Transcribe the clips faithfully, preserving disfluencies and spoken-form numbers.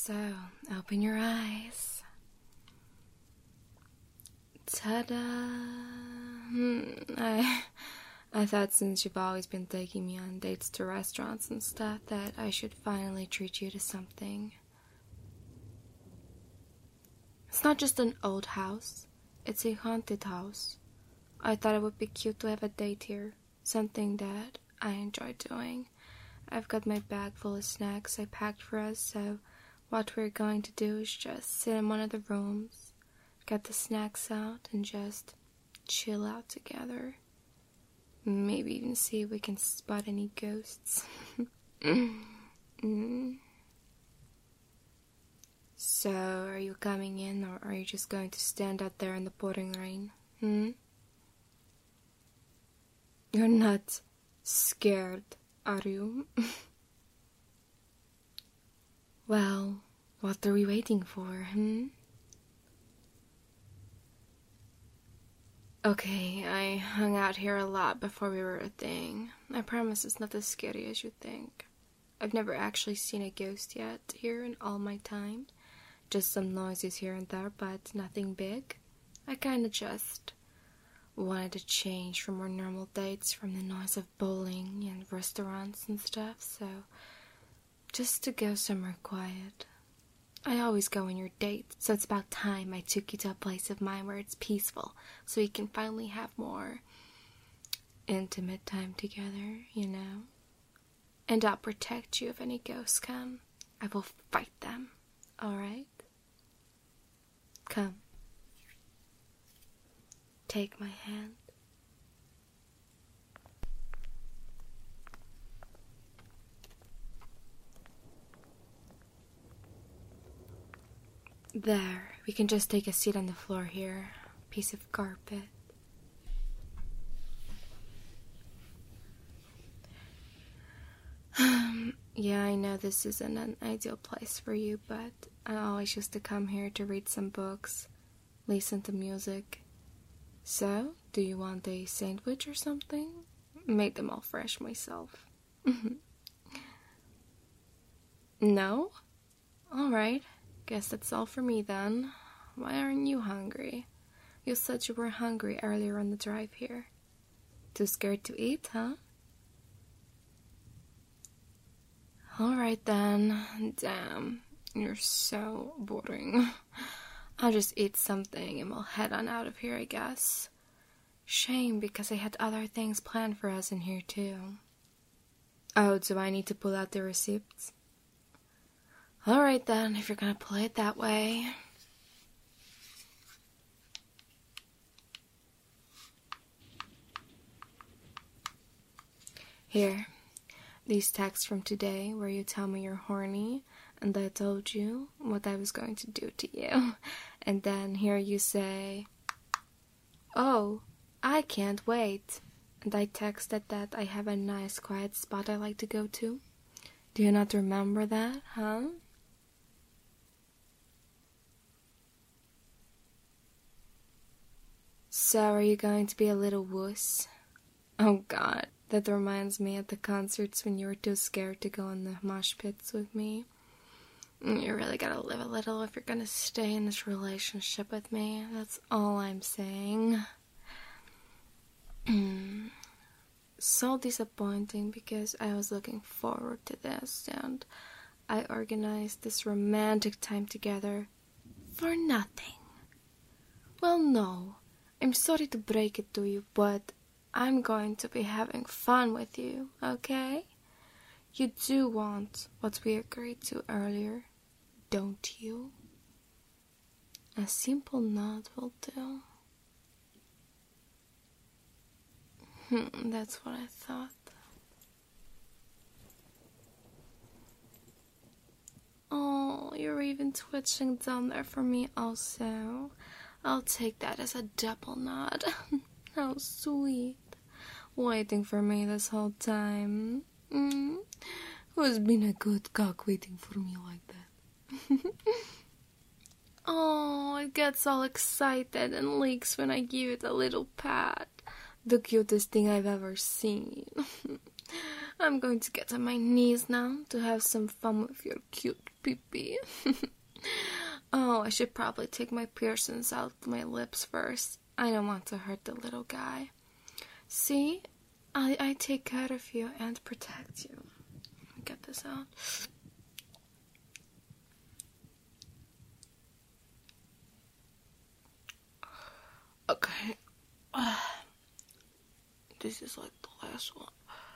So, open your eyes. Ta-da! Hmm, I, I thought since you've always been taking me on dates to restaurants and stuff that I should finally treat you to something. It's not just an old house, it's a haunted house. I thought it would be cute to have a date here, something that I enjoy doing. I've got my bag full of snacks I packed for us, so what we're going to do is just sit in one of the rooms, get the snacks out, and just chill out together. Maybe even see if we can spot any ghosts. mm. So, are you coming in, or are you just going to stand out there in the pouring rain? Hmm? You're not scared, are you? Well, what are we waiting for, hmm? Okay, I hung out here a lot before we were a thing. I promise it's not as scary as you think. I've never actually seen a ghost yet here in all my time. Just some noises here and there, but nothing big. I kinda just wanted to change from more normal dates, from the noise of bowling and restaurants and stuff, so just to go somewhere quiet. I always go on your date, so it's about time I took you to a place of mine where it's peaceful, so we can finally have more intimate time together, you know? And I'll protect you if any ghosts come. I will fight them, alright? Come. Take my hand. There, we can just take a seat on the floor here. Piece of carpet. Um, yeah, I know this isn't an ideal place for you, but I always used to come here to read some books, listen to music. So, do you want a sandwich or something? Made them all fresh myself. No? Alright, guess that's all for me then. Why aren't you hungry? You said you were hungry earlier on the drive here. Too scared to eat, huh? Alright then. Damn, you're so boring. I'll just eat something and we'll head on out of here, I guess. Shame, because I had other things planned for us in here too. Oh, do I need to pull out the receipts? Alright then, if you're gonna play it that way. Here, these texts from today where you tell me you're horny and I told you what I was going to do to you. And then here you say, oh, I can't wait. And I texted that I have a nice quiet spot I like to go to. Do you not remember that, huh? So are you going to be a little wuss? Oh god, that reminds me at the concerts when you were too scared to go in the mosh pits with me. You really gotta live a little if you're gonna stay in this relationship with me. That's all I'm saying. So disappointing because I was looking forward to this and I organized this romantic time together for nothing. Well, no, I'm sorry to break it to you, but I'm going to be having fun with you, okay? You do want what we agreed to earlier, don't you? A simple nod will do. Hmm, that's what I thought. Oh, you're even twitching down there for me also. I'll take that as a double nod. How sweet. Waiting for me this whole time. Mm. Who's been a good cock waiting for me like that? Oh, it gets all excited and leaks when I give it a little pat. The cutest thing I've ever seen. I'm going to get on my knees now to have some fun with your cute pee-pee. Oh, I should probably take my piercings out of my lips first. I don't want to hurt the little guy. See? I, I take care of you and protect you. Get this out. Okay. Uh, this is like the last one.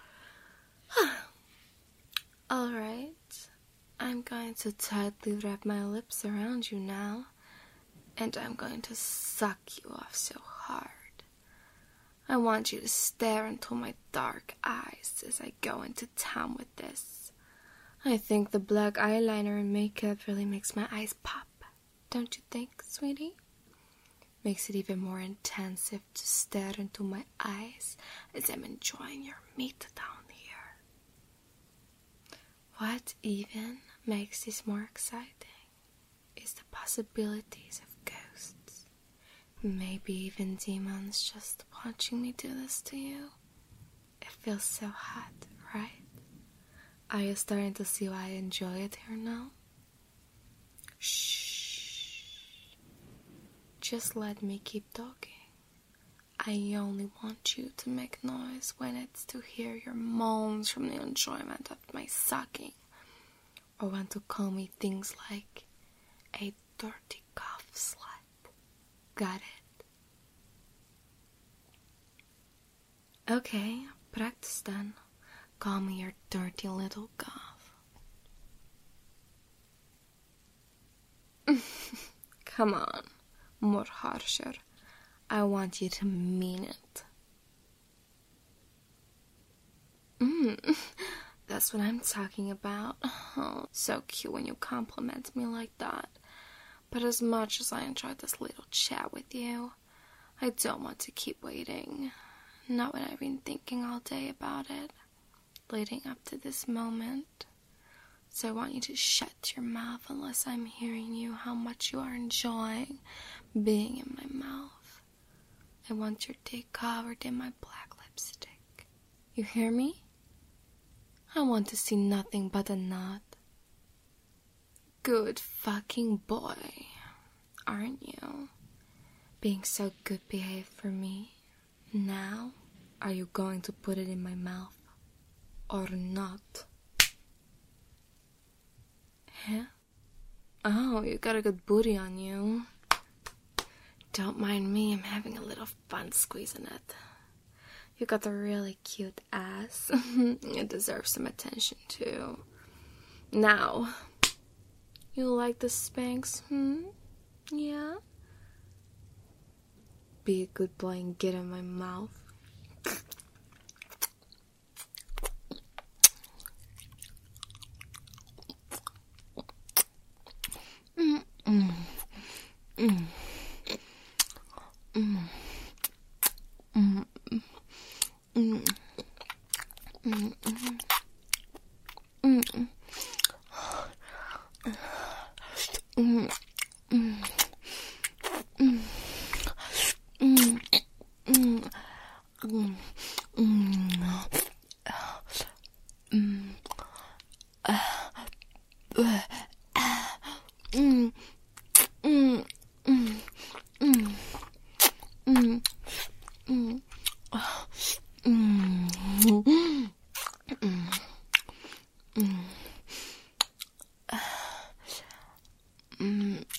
Alright. I'm going to tightly wrap my lips around you now. And I'm going to suck you off so hard. I want you to stare into my dark eyes as I go into town with this. I think the black eyeliner and makeup really makes my eyes pop. Don't you think, sweetie? Makes it even more intensive to stare into my eyes as I'm enjoying your meat down here. What even makes this more exciting is the possibilities of ghosts. Maybe even demons just watching me do this to you. It feels so hot, right? Are you starting to see why I enjoy it here now? Shh. Just let me keep talking. I only want you to make noise when it's to hear your moans from the enjoyment of my sucking. Or want to call me things like a dirty cough slut. Got it? Okay, practice then. Call me your dirty little cough. Come on, more harsher. I want you to mean it. Mm, that's what I'm talking about. Oh, so cute when you compliment me like that. But as much as I enjoyed this little chat with you, I don't want to keep waiting. Not when I've been thinking all day about it, leading up to this moment. So I want you to shut your mouth unless I'm hearing you how much you are enjoying being in my mouth. I want your dick covered in my black lipstick. You hear me? I want to see nothing but a nut. Good fucking boy, aren't you? Being so good behaved for me. Now, are you going to put it in my mouth or not? Huh? Oh, you got a good booty on you. Don't mind me, I'm having a little fun squeezing it. You got a really cute ass. It deserves some attention too. Now, you like the Spanx, hmm? Yeah? Be a good boy and get in my mouth. Mm, mm, mm. Mm. Mm. Mm. Mm. Mm. Mm. Mm. Mm. Mm. Mm. Mm. Mm. Mm. Uh. Uh. Mm. Mm. Mm. Mm. Mm. Mm. Mm. Mm. Mm. Mm.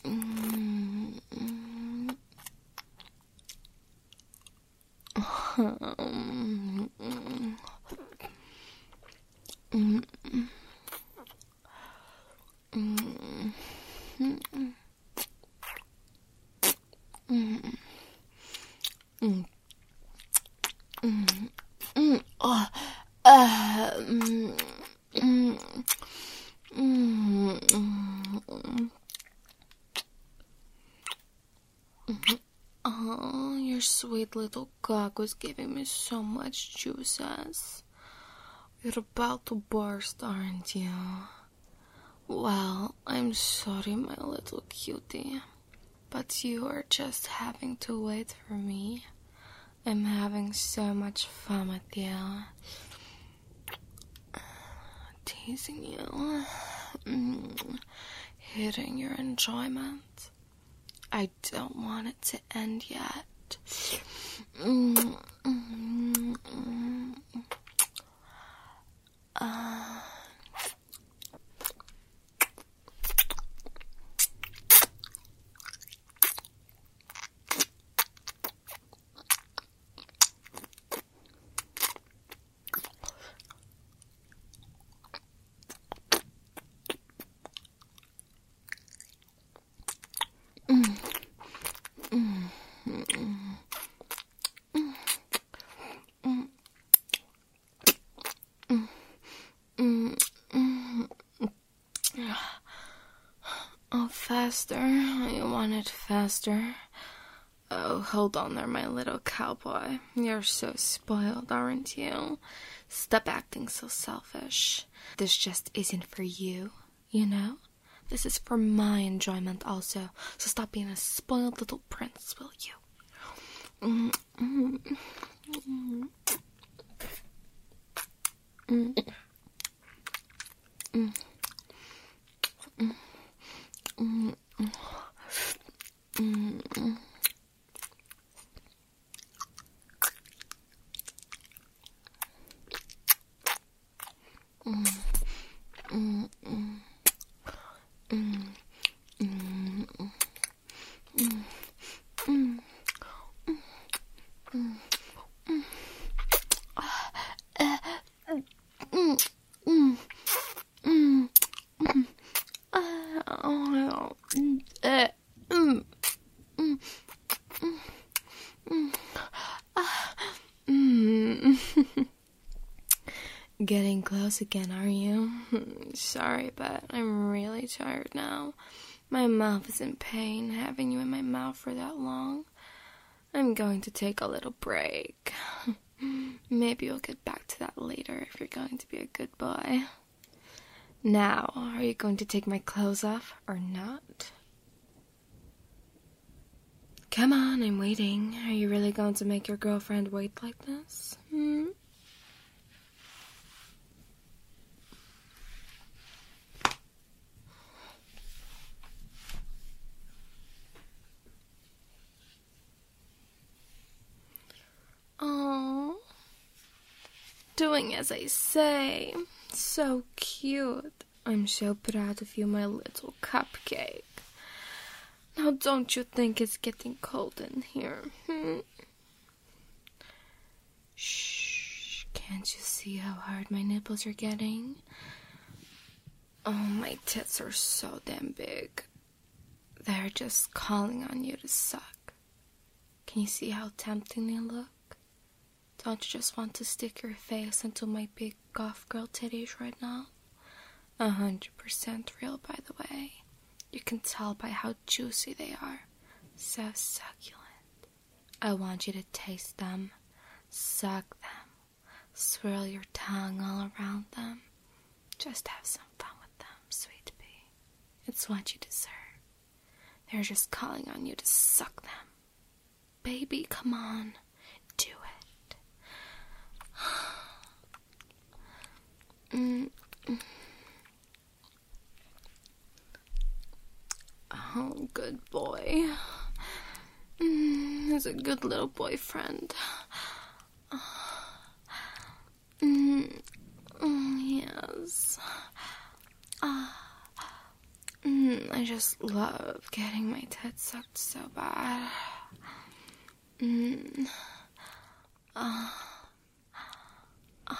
Oh, your sweet little cock was giving me so much juices. You're about to burst, aren't you? Well, I'm sorry, my little cutie, but you are just having to wait for me. I'm having so much fun with you. Teasing you. mm, hitting your enjoyment. I don't want it to end yet. Mm, mm, mm, uh, Oh, faster. You want it faster? Oh, hold on there, my little cowboy. You're so spoiled, aren't you? Stop acting so selfish. This just isn't for you, you know? This is for my enjoyment also. So stop being a spoiled little prince, will you? Mm, mm, mm, mm, mm, mm. Mm, mm, mm, mm. Mm, mm, mm. Mm, mm, mm, mm, mm, mm, mm. Uh, uh, mm, mm, mm, mm. Uh, oh, uh, mm, mm, mm, mm. Ah, mm. Getting close again, are you? Sorry, but I'm really tired now. My mouth is in pain, having you in my mouth for that long. I'm going to take a little break. Maybe we'll get back to that later if you're going to be a good boy. Now, are you going to take my clothes off or not? Come on, I'm waiting. Are you really going to make your girlfriend wait like this? Hmm? Oh, doing as I say. So cute. I'm so proud of you, my little cupcake. Now don't you think it's getting cold in here? Hmm? Shh, can't you see how hard my nipples are getting? Oh, my tits are so damn big. They're just calling on you to suck. Can you see how tempting they look? Don't you just want to stick your face into my big goth girl titties right now? A hundred percent real, by the way. You can tell by how juicy they are. So succulent. I want you to taste them, suck them, swirl your tongue all around them. Just have some fun with them, sweet pea. It's what you deserve. They're just calling on you to suck them. Baby, come on. Do it. Mm. Oh, good boy. Mm, he's a good little boyfriend. Mm, mm, yes. Uh, mm, I just love getting my tits sucked so bad. Mm. Uh, uh,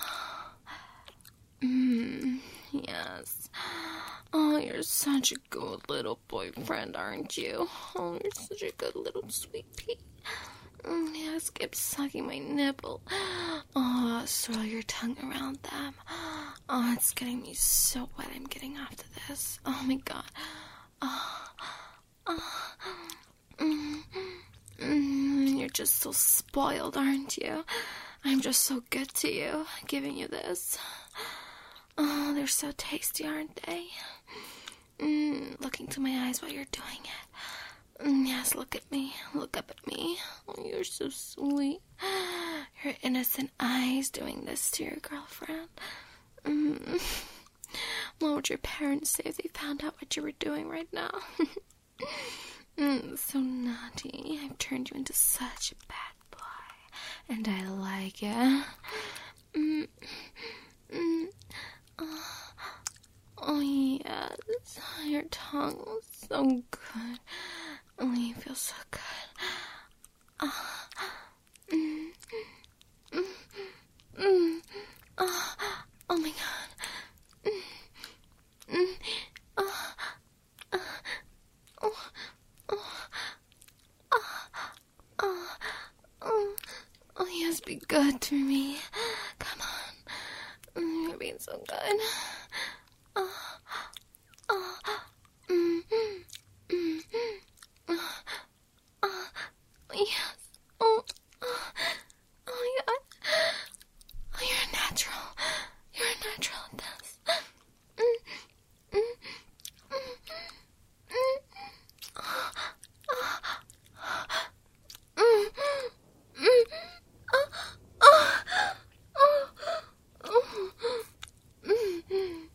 mm, yes. Oh, you're such a good little boyfriend, aren't you? Oh, you're such a good little sweet pea. Mm, yes, keep sucking my nipple. Oh, swirl your tongue around them. Oh, it's getting me so wet. I'm getting after this. Oh my god. Oh, oh, mm, mm, you're just so spoiled, aren't you? I'm just so good to you, giving you this. Oh, they're so tasty, aren't they? Mm, look into my eyes while you're doing it. Mm, yes, look at me. Look up at me. Oh, you're so sweet. Your innocent eyes doing this to your girlfriend. Mm. What would your parents say if they found out what you were doing right now? mm, so naughty. I've turned you into such a bad boy. And I like it. Mm, mm, oh, oh, yes. Your tongue is so good. Oh, you feel so good. Oh, mm, mm, mm, oh, oh my god. Mm, mm, oh, oh, oh, oh, oh, oh, oh, yes, be good to me. Come on. Mm, you're being so good. Oh, oh, mm, mm, mm, oh, yes. Oh, oh, oh, yeah. Oh, you're a natural. You're a natural at this. Mm, mm, mm, mm, oh, oh, mm, mm, oh, oh, oh, oh, mm,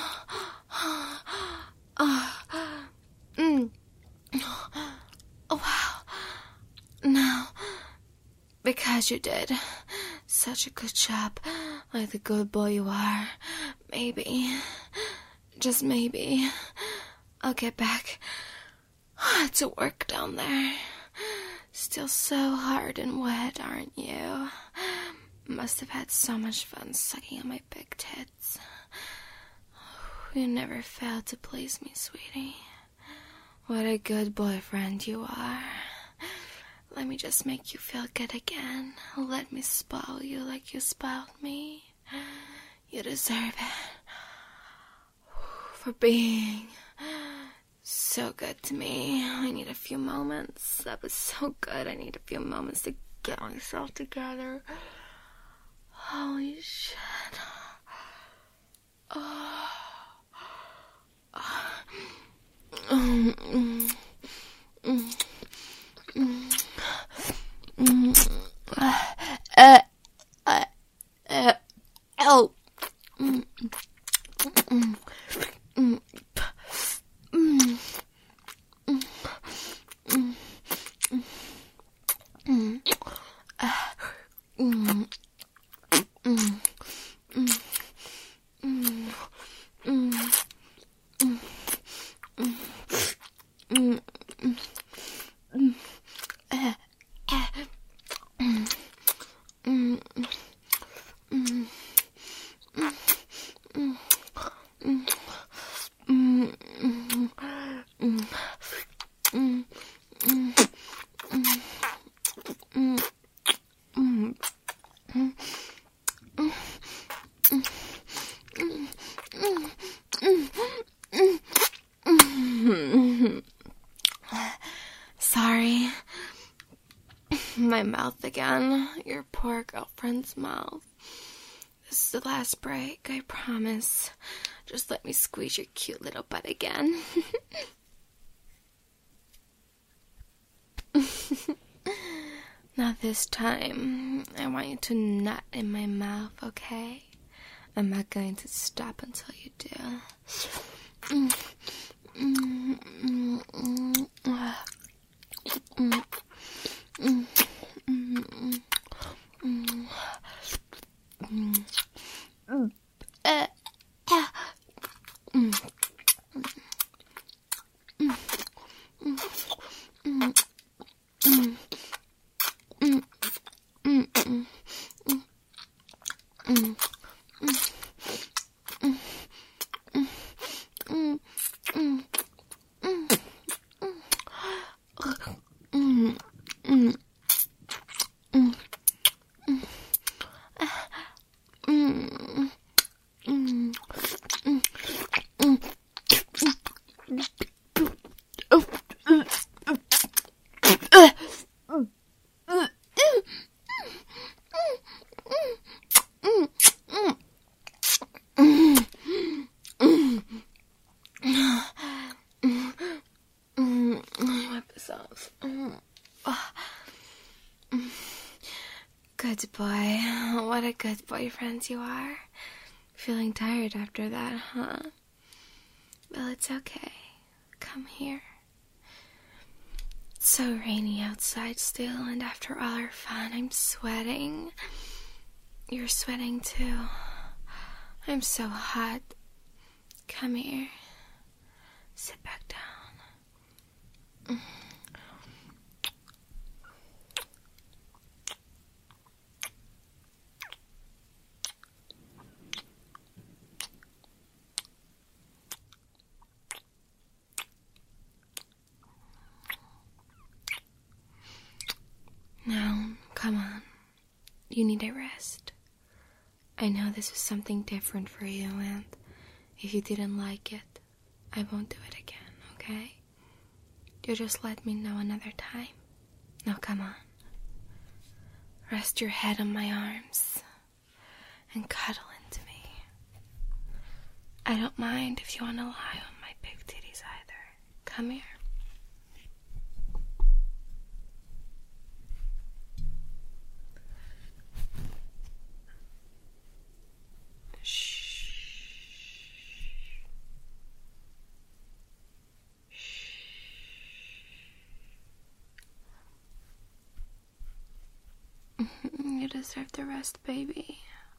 oh, mm. Oh, wow. Now, because you did such a good job, like the good boy you are, maybe, just maybe, I'll get back to work down there. Still so hard and wet, aren't you? Must have had so much fun sucking on my big tits. You never failed to please me, sweetie. What a good boyfriend you are. Let me just make you feel good again. Let me spoil you like you spoiled me. You deserve it. For being so good to me. I need a few moments. That was so good. I need a few moments to get myself together. Holy shit. Oh. Mm, mm, mm, mm, mm, uh, uh, uh, oh. Mm, mm, mm, mm, mm, mm, mm, uh, mm, mm, mm, mm, mm. Mm, mm, mm, uh, uh, mm, mm, mm, mm, mm, mm, mm, mm, mm, mm, mm, mm, mm, Sorry. My mouth again. Your poor girlfriend's mouth. This is the last break, I promise. Just let me squeeze your cute little butt again. Now this time, I want you to nut in my mouth, okay? I'm not going to stop until you do. Mm, mm, mm, mm, mm, mm, mm, mm, mm, mm, mm, uh, uh, mm, mm, mm, mm, mm. Mm, mm, mm, mm, mm, mm, mm, mm, mm, mm, mm, mm, mm, mm, wipe this off. Good boy. What a good boyfriend you are. Feeling tired after that, huh? Well, it's okay. Come here. It's so rainy outside still, and after all our fun, I'm sweating. You're sweating too. I'm so hot. Come here. Sit back down. Now, come on. You need a rest. I know this was something different for you, and if you didn't like it, I won't do it again, okay? You just let me know another time. Now, come on. Rest your head on my arms and cuddle into me. I don't mind if you want to lie on my big titties either. Come here. You deserve the rest, baby.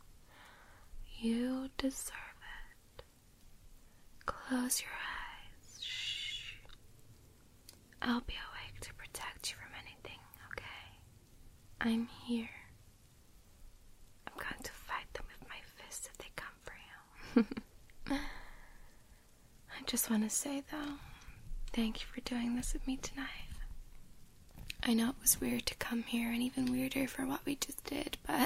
You deserve it. Close your eyes. Shh. I'll be awake to protect you from anything, okay? I'm here. I'm going to fight them with my fists if they come for you. I just want to say, though, thank you for doing this with me tonight. I know it was weird to come here, and even weirder for what we just did, but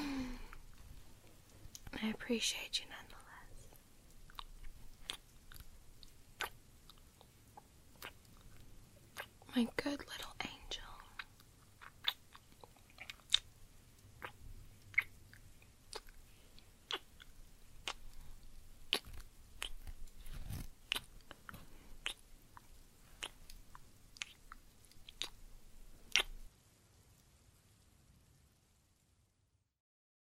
I appreciate you nonetheless. My good little